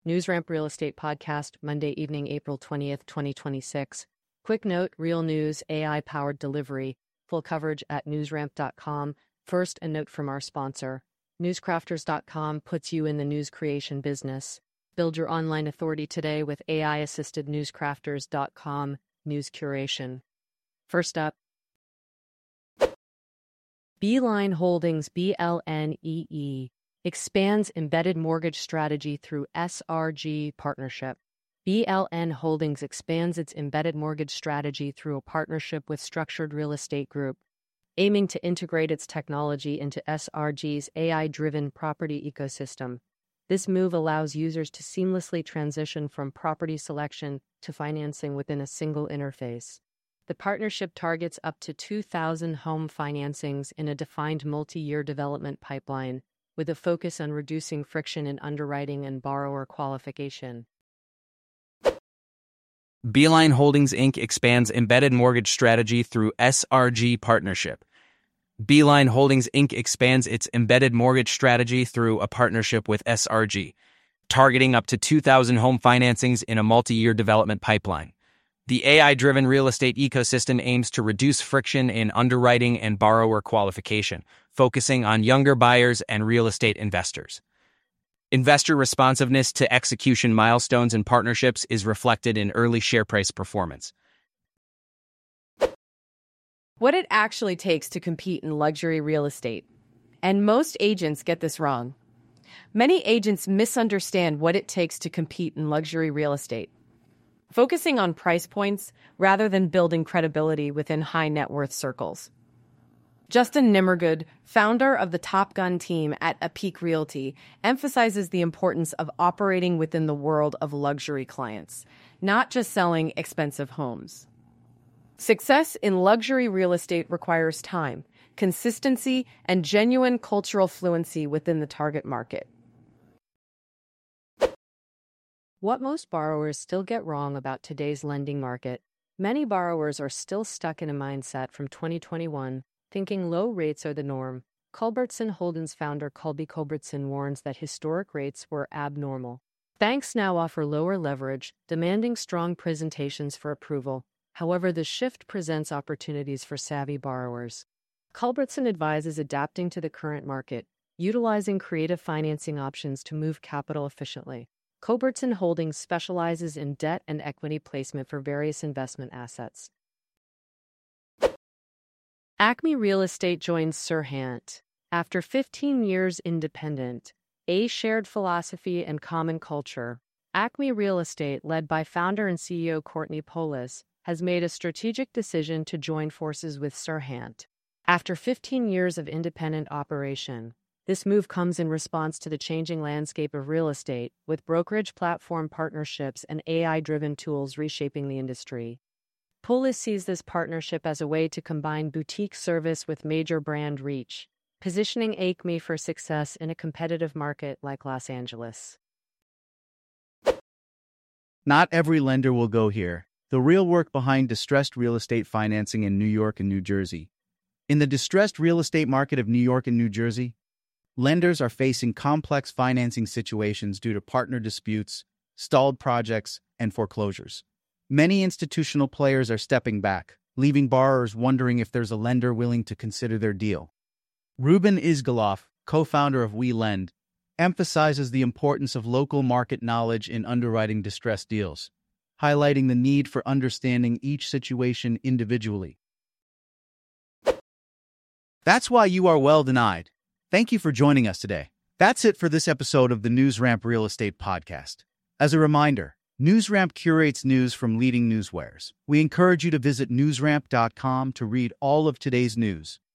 NewsRamp Real Estate Podcast, Monday evening, April 20th, 2026. Quick note, real news, AI-powered delivery, full coverage at newsramp.com. First, a note from our sponsor. Newscrafters.com puts you in the news creation business. Build your online authority today with AI-assisted newscrafters.com news curation. First up, Beeline Holdings, BLNEE, expands embedded mortgage strategy through SRG partnership. BLN Holdings expands its embedded mortgage strategy through a partnership with Structured Real Estate Group, aiming to integrate its technology into SRG's AI-driven property ecosystem. This move allows users to seamlessly transition from property selection to financing within a single interface. The partnership targets up to 2,000 home financings in a defined multi-year development pipeline, with a focus on reducing friction in underwriting and borrower qualification. Beeline Holdings, Inc. expands embedded mortgage strategy through SRG partnership. Beeline Holdings, Inc. expands its embedded mortgage strategy through a partnership with SRG, targeting up to 2,000 home financings in a multi-year development pipeline. The AI-driven real estate ecosystem aims to reduce friction in underwriting and borrower qualification, focusing on younger buyers and real estate investors. Investor responsiveness to execution milestones and partnerships is reflected in early share price performance. What it actually takes to compete in luxury real estate. And most agents get this wrong. Many agents misunderstand what it takes to compete in luxury real estate, focusing on price points rather than building credibility within high net worth circles. Justin Nimmergood, founder of the Top Gun team at Apeak Realty, emphasizes the importance of operating within the world of luxury clients, not just selling expensive homes. Success in luxury real estate requires time, consistency, and genuine cultural fluency within the target market. What most borrowers still get wrong about today's lending market. Many borrowers are still stuck in a mindset from 2021, thinking low rates are the norm. Culbertson Holdings founder Colby Culbertson warns that historic rates were abnormal. Banks now offer lower leverage, demanding strong presentations for approval. However, the shift presents opportunities for savvy borrowers. Culbertson advises adapting to the current market, utilizing creative financing options to move capital efficiently. Culbertson Holdings specializes in debt and equity placement for various investment assets. Acme Real Estate joins Serhant. After 15 years independent, a shared philosophy and common culture, Acme Real Estate, led by founder and CEO Courtney Polis, has made a strategic decision to join forces with Serhant. After 15 years of independent operation, this move comes in response to the changing landscape of real estate, with brokerage platform partnerships and AI-driven tools reshaping the industry. Polis sees this partnership as a way to combine boutique service with major brand reach, positioning Acme for success in a competitive market like Los Angeles. Not every lender will go here. The real work behind distressed real estate financing in New York and New Jersey. In the distressed real estate market of New York and New Jersey, lenders are facing complex financing situations due to partner disputes, stalled projects, and foreclosures. Many institutional players are stepping back, leaving borrowers wondering if there's a lender willing to consider their deal. Ruben Izgaloff, co-founder of WeLend, emphasizes the importance of local market knowledge in underwriting distressed deals, highlighting the need for understanding each situation individually. That's why you are well denied. Thank you for joining us today. That's it for this episode of the NewsRamp Real Estate Podcast. As a reminder, NewsRamp curates news from leading newswares. We encourage you to visit newsramp.com to read all of today's news.